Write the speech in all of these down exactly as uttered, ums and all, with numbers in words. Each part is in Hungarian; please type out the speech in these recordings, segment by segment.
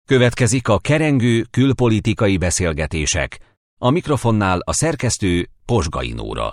Következik a kerengő külpolitikai beszélgetések. A mikrofonnál a szerkesztő Posgai Nóra.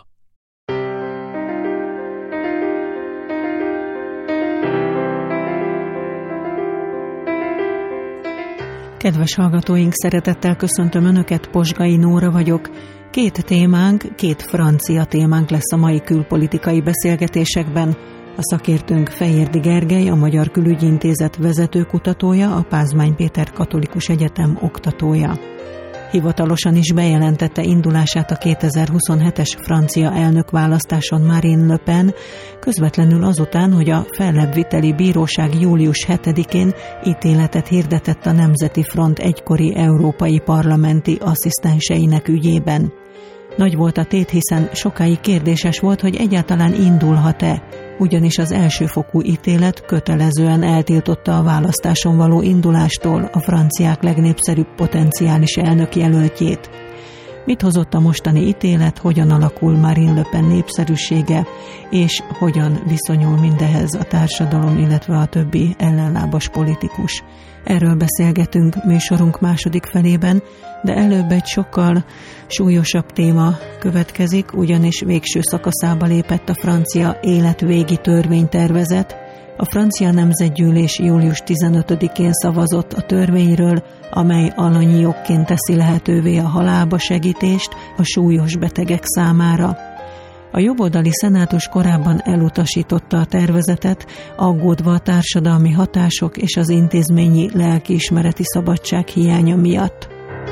Kedves hallgatóink, szeretettel köszöntöm Önöket, Posgai Nóra vagyok. Két témánk, két francia témánk lesz a mai külpolitikai beszélgetésekben. A szakértőnk Fejérdi Gergely, a Magyar Külügyi Intézet vezetőkutatója, a Pázmány Péter Katolikus Egyetem oktatója. Hivatalosan is bejelentette indulását a kétezer-huszonhetes francia elnökválasztáson Marine Le Pen, közvetlenül azután, hogy a fellebbviteli bíróság július hetedikén ítéletet hirdetett a Nemzeti Front egykori európai parlamenti asszisztenseinek ügyében. Nagy volt a tét, hiszen sokáig kérdéses volt, hogy egyáltalán indulhat-e, ugyanis az elsőfokú ítélet kötelezően eltiltotta a választáson való indulástól a franciák legnépszerűbb potenciális elnökjelöltjét. Mit hozott a mostani ítélet, hogyan alakul Marine Le Pen népszerűsége, és hogyan viszonyul mindehez a társadalom, illetve a többi ellenlábas politikus. Erről beszélgetünk műsorunk második felében, de előbb egy sokkal súlyosabb téma következik, ugyanis végső szakaszába lépett a francia életvégi törvénytervezet. A francia nemzetgyűlés július tizenötödikén szavazott a törvényről, amely alanyi jogként teszi lehetővé a halálba segítést a súlyos betegek számára. A jobboldali szenátus korábban elutasította a tervezetet, aggódva a társadalmi hatások és az intézményi lelkiismereti szabadság hiánya miatt.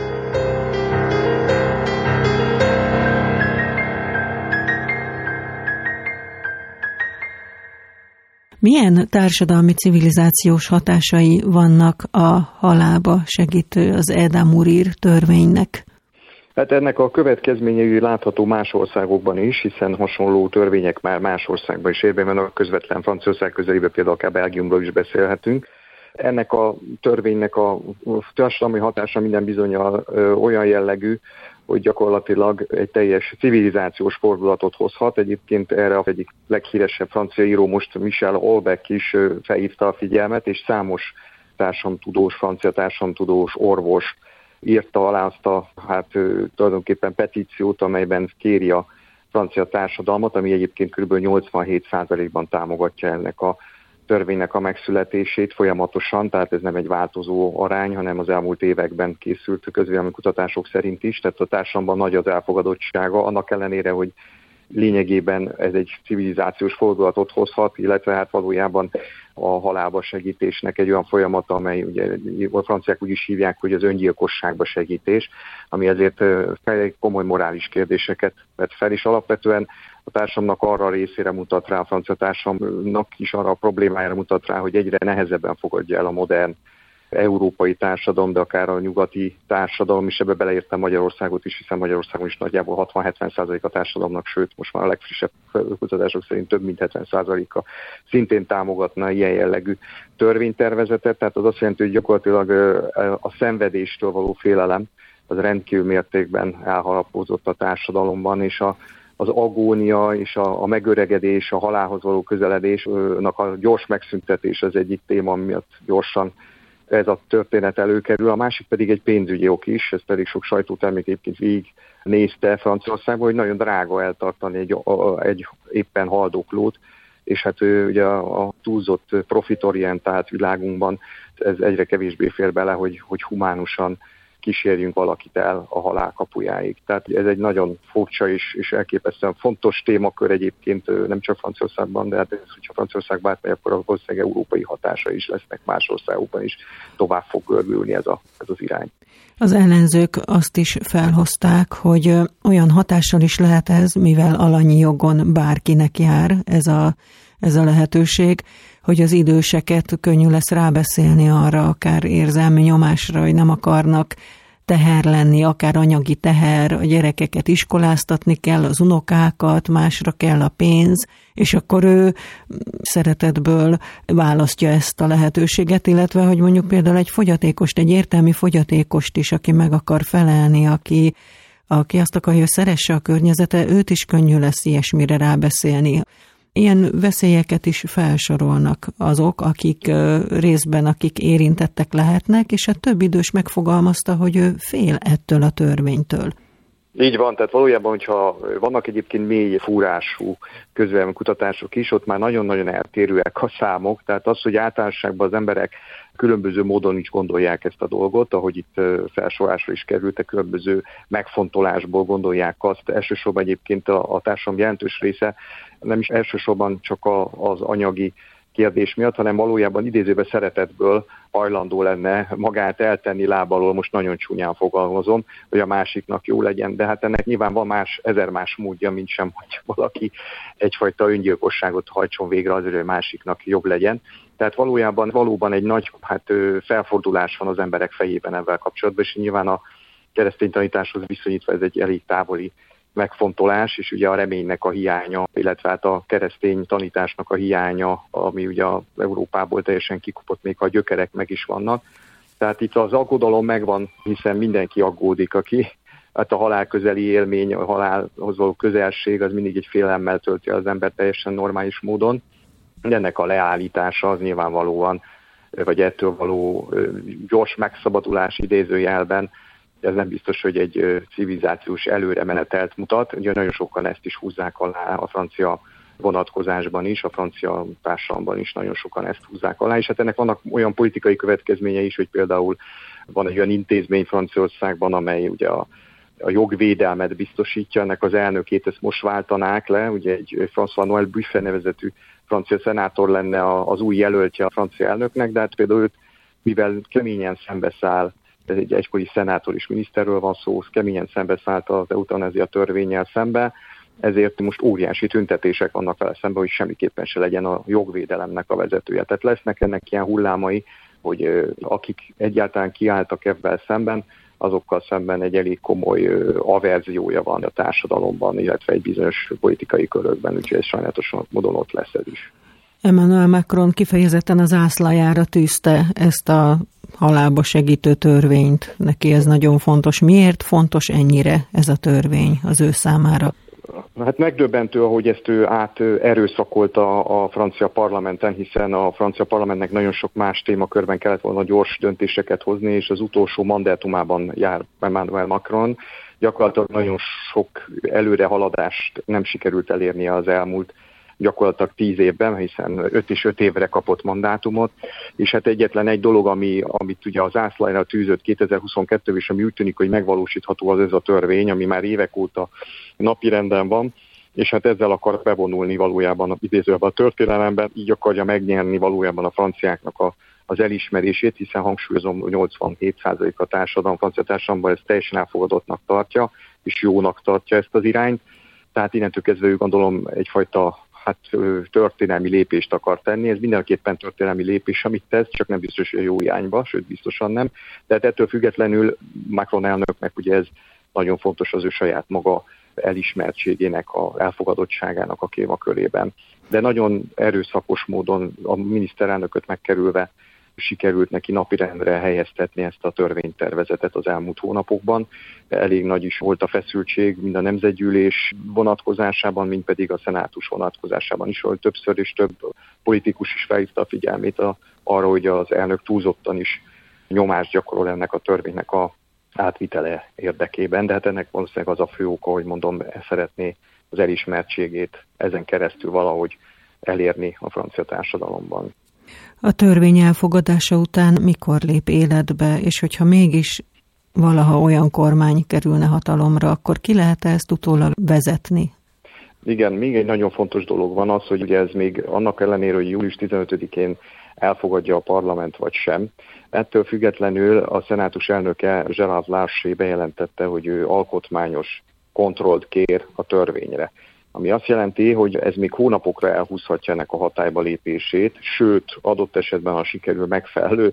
Milyen társadalmi civilizációs hatásai vannak a halálba segítő, az Aida Mourir törvénynek? Hát ennek a következményei látható más országokban is, hiszen hasonló törvények már más országban is érvényben vannak, közvetlen Franciaország közelében, például akár Belgiumról is beszélhetünk. Ennek a törvénynek a társadalmi hatása minden bizonnyal olyan jellegű, hogy gyakorlatilag egy teljes civilizációs fordulatot hozhat. Egyébként erre az egyik leghíresebb francia író, most Michel Houellebecq is felhívta a figyelmet, és számos társadalomtudós, francia társadalomtudós, orvos írta alá azt a hát, tulajdonképpen petíciót, amelyben kéri a francia társadalmat, ami egyébként kb. nyolcvanhét százalékban támogatja ennek a törvénynek a megszületését folyamatosan, tehát ez nem egy változó arány, hanem az elmúlt években készült közvélemény kutatások szerint is, tehát a társadalomban nagy az elfogadottsága, annak ellenére, hogy lényegében ez egy civilizációs fordulatot hozhat, illetve hát valójában a halálba segítésnek egy olyan folyamata, amely ugye a franciák úgy is hívják, hogy az öngyilkosságba segítés, ami ezért komoly morális kérdéseket vet fel, és alapvetően a társadalomnak arra a részére mutat rá, a francia társadalomnak is arra a problémájára mutat rá, hogy egyre nehezebben fogadja el a modern európai társadalom, de akár a nyugati társadalom is, ebbe beleértem Magyarországot is, hiszen Magyarországon is nagyjából hatvan-hetven százalék a társadalomnak, sőt most már a legfrissebb kutatások szerint több mint hetven százaléka szintén támogatna ilyen jellegű törvénytervezetet, tehát az azt jelenti, hogy gyakorlatilag a szenvedéstől való félelem az rendkívül mértékben elharapózott a társadalomban, és a az agónia és a, a megöregedés, a halálhoz való közeledésnek a gyors megszüntetés az egyik téma, miatt gyorsan ez a történet előkerül. A másik pedig egy pénzügyi ok is, ez pedig sok sajtótermék egyébként végig nézte Franciaországban, hogy nagyon drága eltartani egy, a, egy éppen haldoklót, és hát ugye a, a túlzott profitorientált világunkban ez egyre kevésbé fér bele, hogy, hogy humánusan kísérjünk valakit el a halál kapujáig. Tehát ez egy nagyon furcsa és, és elképesztően fontos témakör egyébként, nem csak Franciaországban, de hát ez, hogyha Franciaországban átmegy, akkor valószínűleg európai hatása is lesznek más országokban is, tovább fog görbülni ez, a, ez az irány. Az ellenzők azt is felhozták, hogy olyan hatással is lehet ez, mivel alanyi jogon bárkinek jár ez a, ez a lehetőség, hogy az időseket könnyű lesz rábeszélni arra, akár érzelmi nyomásra, hogy nem akarnak teher lenni, akár anyagi teher, a gyerekeket iskoláztatni kell, az unokákat, másra kell a pénz, és akkor ő szeretetből választja ezt a lehetőséget, illetve, hogy mondjuk például egy fogyatékost, egy értelmi fogyatékost is, aki meg akar felelni, aki, aki azt akarja, hogy szeresse a környezete, őt is könnyű lesz ilyesmire rábeszélni. Ilyen veszélyeket is felsorolnak azok, akik részben, akik érintettek lehetnek, és a több idős megfogalmazta, hogy ő fél ettől a törvénytől. Így van, tehát valójában, hogyha vannak egyébként mély fúrású közvélemény kutatások is, ott már nagyon-nagyon eltérőek a számok, tehát az, hogy általánosságban az emberek különböző módon is gondolják ezt a dolgot, ahogy itt felsorolásra is kerültek, különböző megfontolásból gondolják azt. Elsősorban egyébként a, a társadalom jelentős része nem is elsősorban csak a, az anyagi kérdés miatt, hanem valójában idézőben szeretetből hajlandó lenne magát eltenni lábalól, most nagyon csúnyán fogalmazom, hogy a másiknak jó legyen, de hát ennek nyilván van más, ezer más módja, mint sem, hogy valaki egyfajta öngyilkosságot hajtson végre azért, hogy másiknak jobb legyen. Tehát valójában valóban egy nagy hát, felfordulás van az emberek fejében ebben kapcsolatban, és nyilván a keresztény tanításhoz viszonyítva ez egy elég távoli megfontolás, és ugye a reménynek a hiánya, illetve hát a keresztény tanításnak a hiánya, ami ugye az Európából teljesen kikopott, még ha a gyökerek meg is vannak. Tehát itt az aggodalom megvan, hiszen mindenki aggódik, aki hát a halál közeli élmény, a halálhoz való közelség, az mindig egy félelemmel tölti az ember teljesen normális módon. Ennek a leállítása az nyilvánvalóan, vagy ettől való gyors megszabadulás idézőjelben, ez nem biztos, hogy egy civilizációs előremenetelt mutat. Ugye nagyon sokan ezt is húzzák alá a francia vonatkozásban is, a francia társadalomban is nagyon sokan ezt húzzák alá, és hát ennek vannak olyan politikai következményei is, hogy például van egy olyan intézmény Franciaországban, amely ugye a, a jogvédelmet biztosítja, ennek az elnökét ezt most váltanák le, ugye egy François Noël Buffet nevezetű francia szenátor lenne az új jelöltje a francia elnöknek, de hát például őt, mivel keményen szembeszáll, ez egy egykori szenátor és miniszterről van szó, keményen szembeszállt az eutanázia törvénnyel szembe, ezért most óriási tüntetések vannak vele szemben, hogy semmiképpen se legyen a jogvédelemnek a vezetője. Tehát lesznek ennek ilyen hullámai, hogy akik egyáltalán kiálltak ebben szemben, azokkal szemben egy elég komoly averziója van a társadalomban, illetve egy bizonyos politikai körökben, úgyhogy ez sajnálatos módon ott lesz ez is. Emmanuel Macron kifejezetten az zászlajára tűzte ezt a halálba segítő törvényt. Neki ez nagyon fontos. Miért fontos ennyire ez a törvény az ő számára? Hát megdöbbentő, ahogy ezt ő át erőszakolta a francia parlamenten, hiszen a francia parlamentnek nagyon sok más témakörben kellett volna gyors döntéseket hozni, és az utolsó mandátumában jár Emmanuel Macron. Gyakorlatilag nagyon sok előrehaladást nem sikerült elérnie az elmúlt gyakorlatilag tíz évben, hiszen öt és öt évre kapott mandátumot, és hát egyetlen egy dolog, ami, amit ugye az zászlajra tűzött kétezer-huszonkettőben, és ami úgy tűnik, hogy megvalósítható, az ez a törvény, ami már évek óta napirenden van, és hát ezzel akar bevonulni valójában idézőben a történelemben, így akarja megnyerni valójában a franciáknak a, az elismerését, hiszen hangsúlyozom, hogy nyolcvanhét százalék a társadalom, francia társadalomban ezt teljesen elfogadottnak tartja, és jónak tartja ezt az irányt, tehát innentől kezdve ő gondolom egyfajta hát történelmi lépést akar tenni. Ez mindenképpen történelmi lépés, amit tesz, csak nem biztos, hogy a jó irányba, sőt biztosan nem. Tehát ettől függetlenül Macron elnöknek ugye ez nagyon fontos az ő saját maga elismertségének, a elfogadottságának a témakörében. De nagyon erőszakos módon a miniszterelnököt megkerülve sikerült neki napirendre helyeztetni ezt a törvénytervezetet az elmúlt hónapokban. Elég nagy is volt a feszültség, mind a nemzetgyűlés vonatkozásában, mind pedig a szenátus vonatkozásában is, hogy többször és több politikus is felhívta a figyelmét a, arra, hogy az elnök túlzottan is nyomást gyakorol ennek a törvénynek a átvitele érdekében, de hát ennek valószínűleg az a fő oka, hogy mondom, szeretné az elismertségét ezen keresztül valahogy elérni a francia társadalomban. A törvény elfogadása után mikor lép életbe, és hogyha mégis valaha olyan kormány kerülne hatalomra, akkor ki lehet ezt utólag vezetni? Igen, még egy nagyon fontos dolog van az, hogy ugye ez még annak ellenére, hogy július tizenötödikén elfogadja a parlament vagy sem. Ettől függetlenül a szenátus elnöke Gérard Larcher bejelentette, hogy ő alkotmányos kontrollt kér a törvényre. Ami azt jelenti, hogy ez még hónapokra elhúzhatja ennek a hatályba lépését, sőt, adott esetben, ha sikerül megfelelő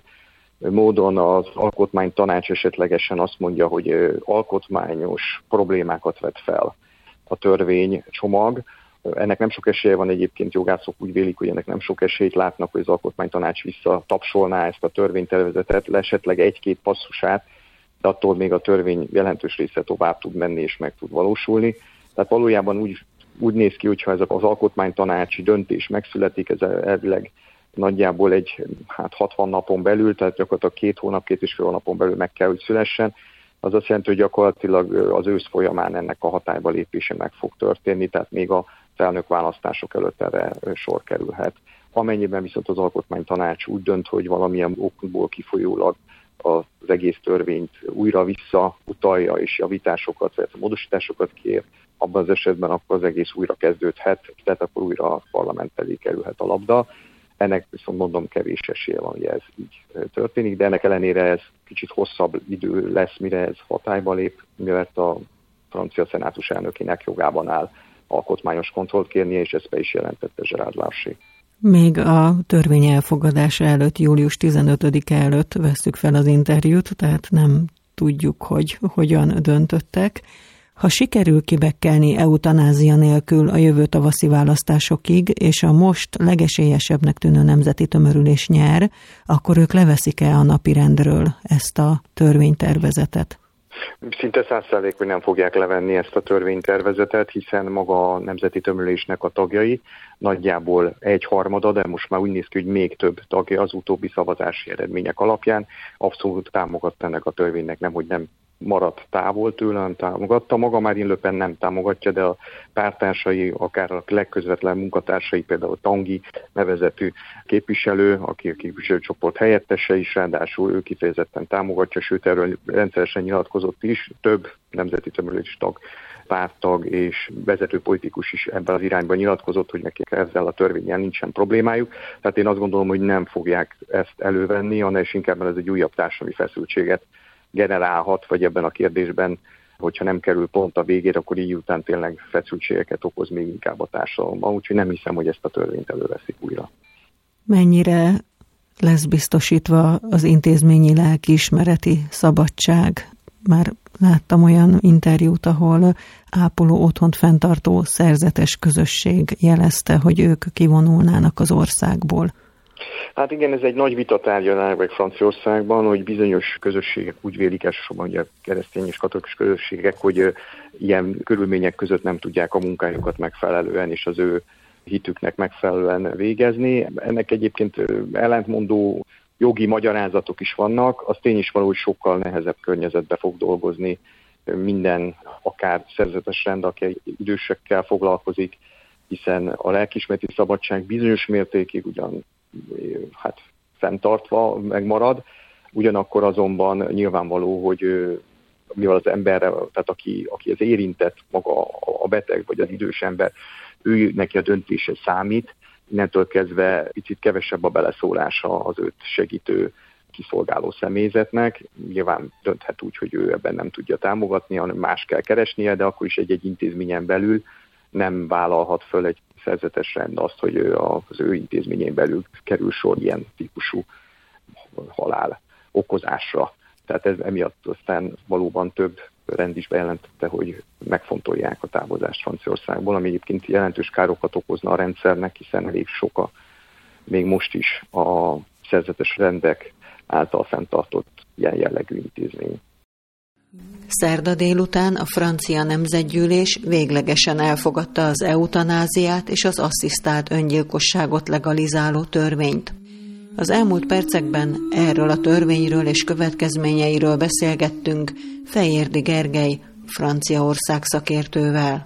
módon az alkotmánytanács esetlegesen azt mondja, hogy alkotmányos problémákat vet fel a törvénycsomag. Ennek nem sok esélye van, egyébként jogászok úgy vélik, hogy ennek nem sok esélyt látnak, hogy az alkotmánytanács visszatapsolná ezt a törvénytervezetet, esetleg egy-két passzusát, de attól még a törvény jelentős része tovább tud menni és meg tud valósulni. Tehát valójában úgy úgy néz ki, hogyha ez az alkotmánytanácsi döntés megszületik, ez elvileg nagyjából egy hát hatvan napon belül, tehát gyakorlatilag két hónap, két és fél hónapon belül meg kell, hogy szülessen. Az azt jelenti, hogy gyakorlatilag az ősz folyamán ennek a hatályba lépése meg fog történni, tehát még a elnök választások előtt erre sor kerülhet. Amennyiben viszont az alkotmánytanács úgy dönt, hogy valamilyen okból kifolyólag az egész törvényt újra visszautalja és javításokat, vagy módosításokat kér, abban az esetben akkor az egész újra kezdődhet, tehát akkor újra a parlament elé kerülhet a labda. Ennek viszont mondom kevés esélye van, hogy ez így történik, de ennek ellenére ez kicsit hosszabb idő lesz, mire ez hatályba lép, mert a francia szenátus elnökének jogában áll alkotmányos kontrollt kérnie, és ezt be is jelentette Gérard Larcher. Még a törvény elfogadása előtt, július tizenötödike előtt vesszük fel az interjút, tehát nem tudjuk, hogy hogyan döntöttek. Ha sikerül kibekkelni eutanázia nélkül a jövő tavaszi választásokig, és a most legesélyesebbnek tűnő nemzeti tömörülés nyer, akkor ők leveszik-e a napirendről ezt a törvénytervezetet? Szinte száz százalék, hogy nem fogják levenni ezt a törvénytervezetet, hiszen maga a nemzeti tömörülésnek a tagjai nagyjából egy harmada, de most már úgy néz ki, hogy még több tagja az utóbbi szavazási eredmények alapján abszolút támogatta ennek a törvénynek, nem, hogy nem maradt távol tőle, nem támogatta. Maga Marine Le Pen nem támogatja, de a pártársai, akár a legközvetlen munkatársai, például Tanguy nevezetű képviselő, aki a képviselőcsoport helyettese is, ráadásul ő kifejezetten támogatja, sőt erről rendszeresen nyilatkozott is, több nemzeti tömörülés tag, párttag és vezető politikus is ebben az irányban nyilatkozott, hogy nekik ezzel a törvénnyel nincsen problémájuk. Tehát én azt gondolom, hogy nem fogják ezt elővenni, hanem inkább ez egy újabb társadalmi feszültséget generálhat, vagy ebben a kérdésben, hogyha nem kerül pont a végére, akkor így után tényleg feszültségeket okoz még inkább a társadalomban. Úgyhogy nem hiszem, hogy ezt a törvényt előveszik újra. Mennyire lesz biztosítva az intézményi lelkiismereti szabadság? Már láttam olyan interjút, ahol ápoló otthont fenntartó szerzetes közösség jelezte, hogy ők kivonulnának az országból. Hát igen, ez egy nagy vitatárgya meg Franciaországban, hogy bizonyos közösségek úgy vélik, elsősorban ugye keresztény és katolikus közösségek, hogy ilyen körülmények között nem tudják a munkájukat megfelelően és az ő hitüknek megfelelően végezni. Ennek egyébként ellentmondó jogi magyarázatok is vannak, az tény is való, hogy sokkal nehezebb környezetbe fog dolgozni minden, akár szerzetes rend, aki idősekkel foglalkozik, hiszen a lelkiismereti szabadság bizonyos mértékig ugyan hát fenntartva megmarad, ugyanakkor azonban nyilvánvaló, hogy mivel az emberre, tehát aki, aki az érintett, maga a beteg vagy az idős ember, ő neki a döntése számít, innentől kezdve picit kevesebb a beleszólása az őt segítő kiszolgáló személyzetnek. Nyilván dönthet úgy, hogy ő ebben nem tudja támogatni, hanem más kell keresnie, de akkor is egy-egy intézményen belül nem vállalhat föl egy szerzetes rend azt, hogy ő az ő intézményén belül kerül sor ilyen típusú halál okozásra. Tehát ez emiatt aztán valóban több rend is bejelentette, hogy megfontolják a távozást Franciaországból, ami egyébként jelentős károkat okozna a rendszernek, hiszen elég sok a, még most is a szerzetes rendek által fenntartott ilyen jellegű intézmény. Szerda délután a francia nemzetgyűlés véglegesen elfogadta az eutanáziát és az asszisztált öngyilkosságot legalizáló törvényt. Az elmúlt percekben erről a törvényről és következményeiről beszélgettünk Fejérdi Gergely, Franciaország szakértővel.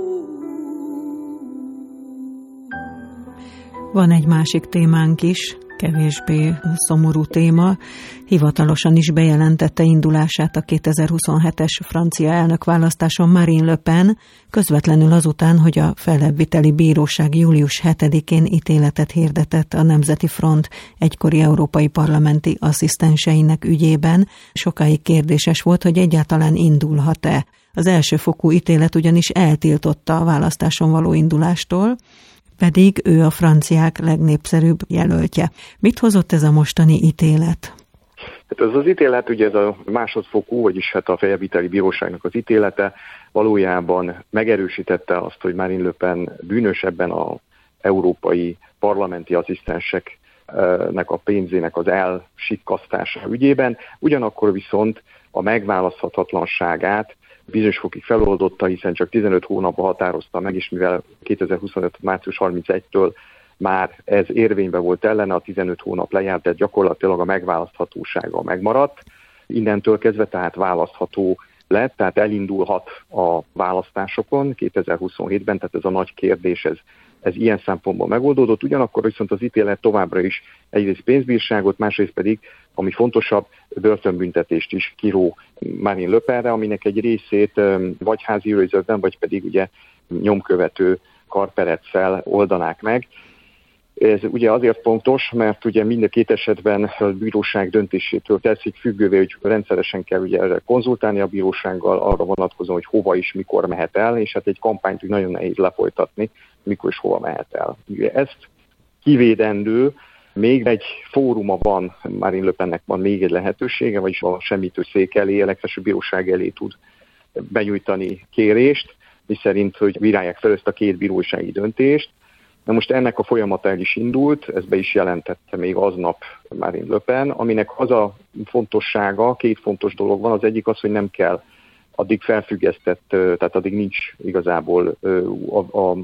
Van egy másik témánk is, kevésbé szomorú téma. Hivatalosan is bejelentette indulását a kétezer-huszonhetes francia elnökválasztáson Marine Le Pen, közvetlenül azután, hogy a fellebbviteli bíróság július hetedikén ítéletet hirdetett a Nemzeti Front egykori európai parlamenti asszisztenseinek ügyében. Sokáig kérdéses volt, hogy egyáltalán indulhat-e. Az elsőfokú ítélet ugyanis eltiltotta a választáson való indulástól, pedig ő a franciák legnépszerűbb jelöltje. Mit hozott ez a mostani ítélet? Hát ez az ítélet, ugye ez a másodfokú, vagyis hát a feljebbviteli bíróságnak az ítélete valójában megerősítette azt, hogy Marine Le Pen bűnös ebben az európai parlamenti asszisztenseknek a pénzének az elsikkasztása ügyében, ugyanakkor viszont a megválaszthatatlanságát bizonyos fokig feloldotta, hiszen csak tizenöt hónapba határozta meg, és mivel kétezer-huszonöt. március harmincegyedikétől már ez érvényben volt ellene, a tizenöt hónap lejárt, de gyakorlatilag a megválaszthatósága megmaradt. Innentől kezdve tehát választható lett, tehát elindulhat a választásokon kétezer-huszonhétben, tehát ez a nagy kérdés, ez, ez ilyen szempontból megoldódott. Ugyanakkor viszont az ítélet továbbra is egyrészt pénzbírságot, másrészt pedig, ami fontosabb, börtönbüntetést is kiró Marine Le Penre, aminek egy részét vagy házi őrizetben, vagy pedig ugye nyomkövető karpereccel oldanák meg. Ez ugye azért fontos, mert ugye mind a két esetben a bíróság döntésétől teszik függővé, hogy rendszeresen kell ugye erre konzultálni a bírósággal, arra vonatkozóan, hogy hova is, mikor mehet el, és hát egy kampányt úgy nagyon nehéz lefolytatni, mikor és hova mehet el. Ugye ezt kivédendő, még egy fóruma van, Marine Le Pennek van még egy lehetősége, vagyis a semmitőszék elé, a legfelsőbb bíróság elé tud benyújtani kérést, miszerint, hogy bírálják fel ezt a két bírósági döntést. Na most ennek a folyamata el is indult, ez be is jelentette még aznap Marine Le Pen, aminek az a fontossága, két fontos dolog van, az egyik az, hogy nem kell addig felfüggesztett, tehát addig nincs igazából a, a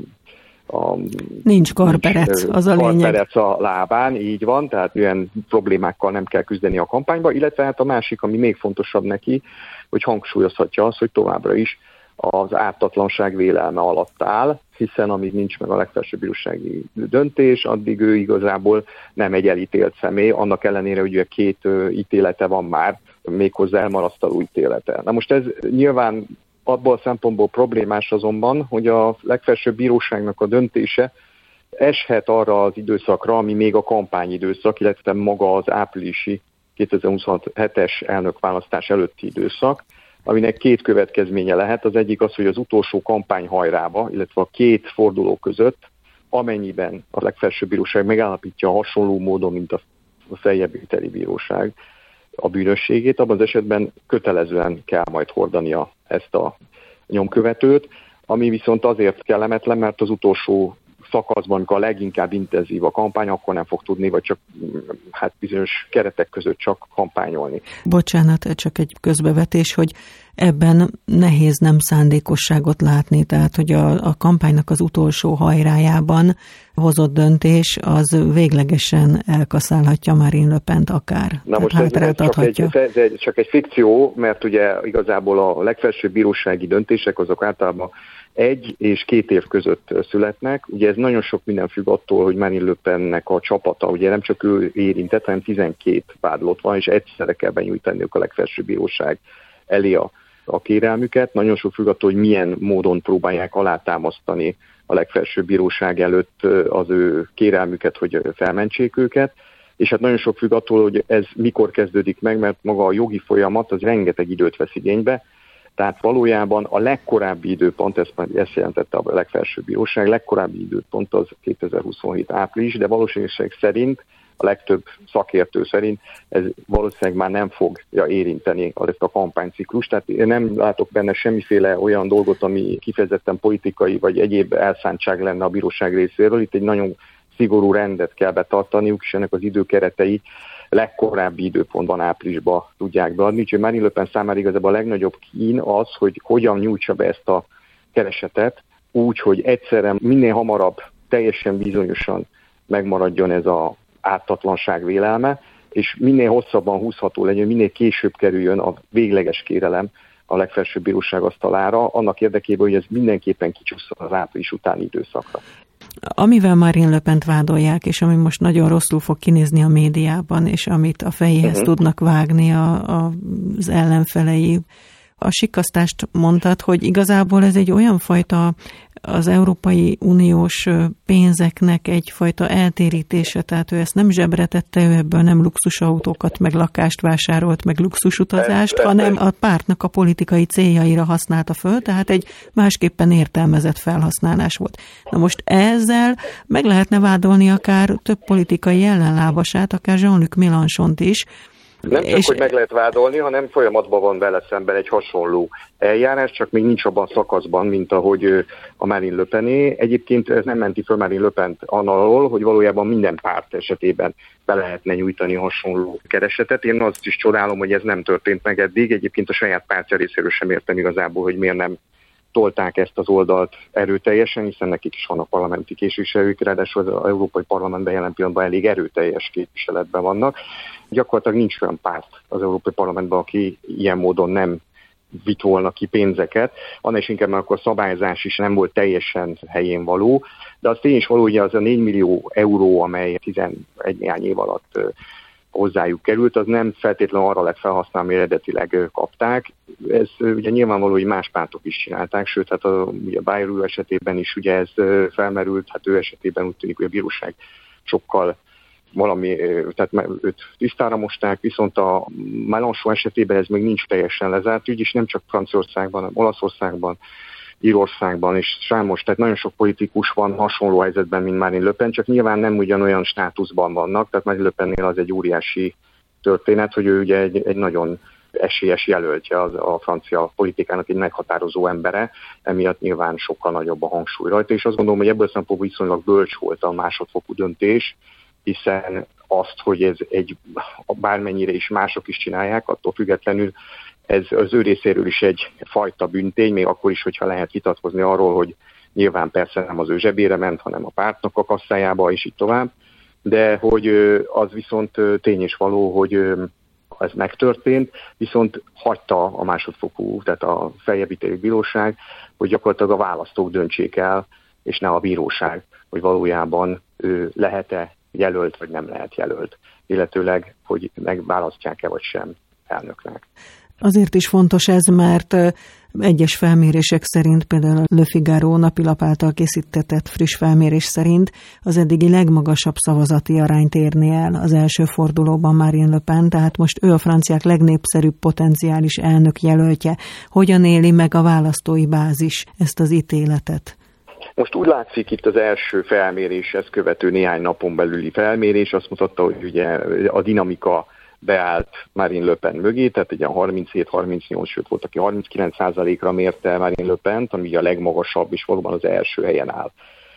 A, nincs karperec, az a lényeg. Karperec a lábán, így van, tehát olyan problémákkal nem kell küzdeni a kampányba, illetve hát a másik, ami még fontosabb neki, hogy hangsúlyozhatja azt, hogy továbbra is az ártatlanság vélelme alatt áll, hiszen amíg nincs meg a legfelsőbb bírósági döntés, addig ő igazából nem egy elítélt személy, annak ellenére, hogy ugye két ítélete van már, méghozzá elmarasztaló ítélete. Na most ez nyilván abból a szempontból problémás azonban, hogy a legfelsőbb bíróságnak a döntése eshet arra az időszakra, ami még a kampányidőszak, illetve maga az áprilisi kétezer-huszonhetes elnökválasztás előtti időszak, aminek két következménye lehet. Az egyik az, hogy az utolsó kampányhajrába, illetve a két forduló között, amennyiben a legfelsőbb bíróság megállapítja hasonló módon, mint a feljebbviteli bíróság a bűnösségét, abban az esetben kötelezően kell majd hordania ezt a nyomkövetőt, ami viszont azért kellemetlen, mert az utolsó szakaszban, amikor a leginkább intenzív a kampány, akkor nem fog tudni, vagy csak hát bizonyos keretek között csak kampányolni. Bocsánat, csak egy közbevetés, hogy ebben nehéz nem szándékosságot látni, tehát hogy a, a kampánynak az utolsó hajrájában hozott döntés, az véglegesen elkaszálhatja Marine Le Pent akár. Na most ez, ez, csak egy, ez egy, csak egy fikció, mert ugye igazából a legfelsőbb bírósági döntések azok általában egy és két év között születnek. Ugye ez nagyon sok minden függ attól, hogy Marine Le Pennek a csapata, ugye nem csak ő érintett, hanem tizenkét vádlott van, és egyszerre kell benyújtaniuk a legfelsőbb bíróság elé a, a kérelmüket. Nagyon sok függ attól, hogy milyen módon próbálják alátámasztani a legfelsőbb bíróság előtt az ő kérelmüket, hogy felmentsék őket. És hát nagyon sok függ attól, hogy ez mikor kezdődik meg, mert maga a jogi folyamat az rengeteg időt vesz igénybe. Tehát valójában a legkorábbi időpont, ezt, ezt jelentette a legfelsőbb bíróság, legkorábbi időpont az kétezer-huszonhét április, de valószínűség szerint, a legtöbb szakértő szerint ez valószínűleg már nem fogja érinteni ezt a kampányciklust. Tehát én nem látok benne semmiféle olyan dolgot, ami kifejezetten politikai vagy egyéb elszántság lenne a bíróság részéről. Itt egy nagyon szigorú rendet kell betartaniuk, és ennek az időkeretei legkorábbi időpontban áprilisban tudják beadni. Úgyhogy Marine Le Pen számára igazából a legnagyobb kín az, hogy hogyan nyújtsa be ezt a keresetet úgy, hogy egyszerre minél hamarabb teljesen bizonyosan megmaradjon ez az ártatlanság vélelme, és minél hosszabban húzható legyen, minél később kerüljön a végleges kérelem a legfelsőbb bíróság asztalára, annak érdekében, hogy ez mindenképpen kicsusszon az április utáni időszakra. Amivel Marine Le Pent vádolják, és ami most nagyon rosszul fog kinézni a médiában, és amit a fejéhez uh-huh. tudnak vágni a, a, az ellenfelei. A sikkasztást mondtad, hogy igazából ez egy olyan fajta az Európai Uniós pénzeknek egyfajta eltérítése, tehát ő ezt nem zsebre tette, ő ebből nem luxusautókat, meg lakást vásárolt, meg luxusutazást, hanem a pártnak a politikai céljaira használta föl, tehát egy másképpen értelmezett felhasználás volt. Na most ezzel meg lehetne vádolni akár több politikai ellenlábasát, akár Jean-Luc Mélenchont is. Nem csak, és... hogy meg lehet vádolni, hanem folyamatban van vele szemben egy hasonló eljárás, csak még nincs abban a szakaszban, mint ahogy a Marine Le Pené. Egyébként ez nem menti föl Marine Le Pent annalól, hogy valójában minden párt esetében be lehetne nyújtani hasonló keresetet. Én azt is csodálom, hogy ez nem történt meg eddig. Egyébként a saját pártja részéről sem értem igazából, hogy miért nem tolták ezt az oldalt erőteljesen, hiszen nekik is vannak parlamenti képviselők, ráadásul az Európai Parlamentben jelen pillanatban elég erőteljes képviseletben vannak. Gyakorlatilag nincs olyan párt az Európai Parlamentben, aki ilyen módon nem vitt volna ki pénzeket, annál is inkább, mert akkor a szabályzás is nem volt teljesen helyén való, de az tény is való, hogy az a négy millió euró, amely tizenegy néhány év alatt hozzájuk került, az nem feltétlenül arra lett felhasználva, eredetileg kapták. Ez ugye nyilvánvaló, hogy más pártok is csinálták, sőt, hát a, ugye a Bayrou esetében is ugye ez felmerült, hát ő esetében úgy tűnik, hogy a bíróság sokkal valami, tehát őt tisztára mosták, viszont a Mélenchon esetében ez még nincs teljesen lezárt ügy, és nem csak Franciaországban, hanem Olaszországban, Írországban és számos, tehát nagyon sok politikus van hasonló helyzetben, mint Marine Le Pen, csak nyilván nem ugyanolyan státuszban vannak, tehát Marine Le Pennél az egy óriási történet, hogy ő ugye egy, egy nagyon esélyes jelöltje az, a francia politikának, egy meghatározó embere, emiatt nyilván sokkal nagyobb a hangsúly rajta, és azt gondolom, hogy ebből szempontból viszonylag bölcs volt a másodfokú döntés, hiszen azt, hogy ez egy bármennyire is mások is csinálják, attól függetlenül ez az ő részéről is egy fajta büntény, még akkor is, hogyha lehet vitatkozni arról, hogy nyilván persze nem az ő zsebére ment, hanem a pártnak a kasszájába, és így tovább, de hogy az viszont tény és való, hogy ez megtörtént, viszont hagyta a másodfokú, tehát a feljebb ítélő bíróság, hogy gyakorlatilag a választók döntsék el, és ne a bíróság, hogy valójában ő lehet-e jelölt, vagy nem lehet jelölt, illetőleg, hogy megválasztják-e, vagy sem elnöknek. Azért is fontos ez, mert egyes felmérések szerint, például a Le Figaro napilap által készítetett friss felmérés szerint az eddigi legmagasabb szavazati arányt érné el az első fordulóban Marine Le Pen, tehát most ő a franciák legnépszerűbb potenciális elnök jelöltje. Hogyan éli meg a választói bázis ezt az ítéletet? Most úgy látszik, itt az első felméréshez követő néhány napon belüli felmérés azt mutatta, hogy ugye a dinamika beállt Marine Le Pen mögé, tehát egy harminchét harmincnyolc, sőt volt, aki harminckilenc százalékra mérte Marine Le Pent, ami a legmagasabb, és valóban az első helyen áll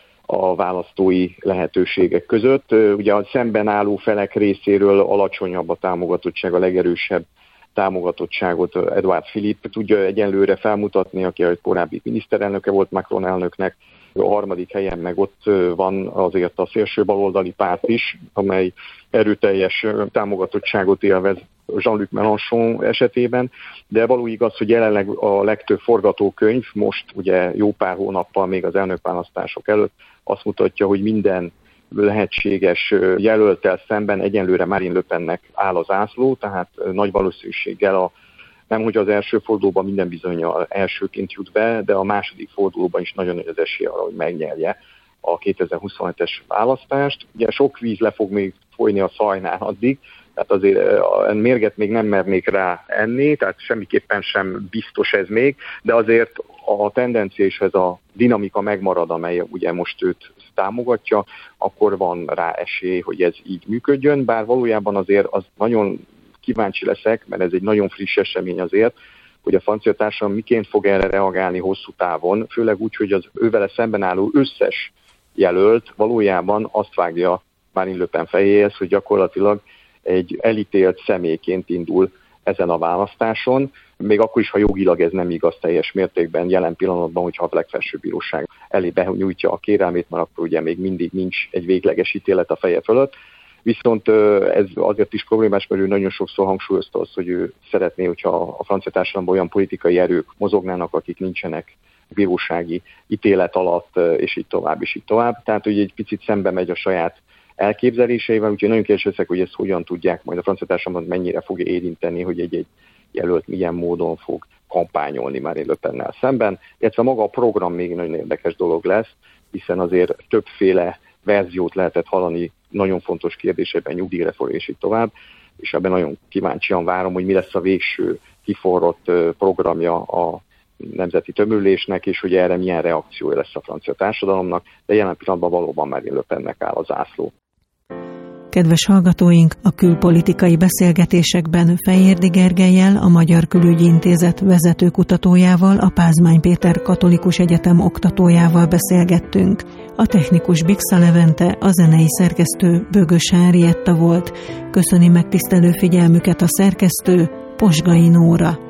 a választói lehetőségek között. Ugye a szemben álló felek részéről alacsonyabb a támogatottság, a legerősebb támogatottságot Edouard Philippe tudja egyenlőre felmutatni, aki a korábbi miniszterelnöke volt Macron elnöknek. A harmadik helyen meg ott van azért a szélső baloldali párt is, amely erőteljes támogatottságot élvez Jean-Luc Mélenchon esetében, de való igaz, hogy jelenleg a legtöbb forgatókönyv most ugye jó pár hónappal még az elnökválasztások előtt azt mutatja, hogy minden lehetséges jelölttel szemben egyenlőre Marine Le Pennek áll az ászló, tehát nagy valószínűséggel a nem, hogy az első fordulóban minden bizonnyal elsőként jut be, de a második fordulóban is nagyon nagy az esély arra, hogy megnyerje a kétezer-huszonhetes választást. Ugye sok víz le fog még folyni a szajnán addig, tehát azért a mérget még nem mernék rá enni, tehát semmiképpen sem biztos ez még, de azért a tendencia és ez a dinamika megmarad, amely ugye most őt támogatja, akkor van rá esély, hogy ez így működjön, bár valójában azért az nagyon kíváncsi leszek, mert ez egy nagyon friss esemény azért, hogy a francia társadalom miként fog erre reagálni hosszú távon, főleg úgy, hogy az ővele szemben álló összes jelölt valójában azt vágja Marine Le Pen fejéhez, hogy gyakorlatilag egy elítélt személyként indul ezen a választáson, még akkor is, ha jogilag ez nem igaz teljes mértékben jelen pillanatban, hogyha a legfelsőbb bíróság elé benyújtja a kérelmét, mert akkor ugye még mindig nincs egy végleges ítélet a feje fölött. Viszont ez azért is problémás, mert ő nagyon sokszor hangsúlyozta azt, hogy ő szeretné, hogyha a francia társadalomban olyan politikai erők mozognának, akik nincsenek bírósági ítélet alatt, és így tovább, és így tovább. Tehát ugye egy picit szembe megy a saját elképzeléseivel, úgyhogy nagyon kérdések, hogy ezt hogyan tudják majd a francia társadalmat mennyire fogja érinteni, hogy egy-egy jelölt milyen módon fog kampányolni Marine Le Pennel szemben. Illetve maga a program még nagyon érdekes dolog lesz, hiszen azért többféle verziót lehetett hallani nagyon fontos kérdésekben, nyugdíjreform és így tovább, és ebben nagyon kíváncsian várom, hogy mi lesz a végső kiforrott programja a nemzeti tömörülésnek, és hogy erre milyen reakciója lesz a francia társadalomnak, de jelen pillanatban valóban Marine Le Pennek áll az zászló. Kedves hallgatóink, a külpolitikai beszélgetésekben Fejérdi Gergellyel, a Magyar Külügyi Intézet vezető kutatójával, a Pázmány Péter Katolikus Egyetem oktatójával beszélgettünk. A technikus Bixa Levente, a zenei szerkesztő Bögös Henrietta volt. Köszöni megtisztelő figyelmüket a szerkesztő, Posgai Nóra.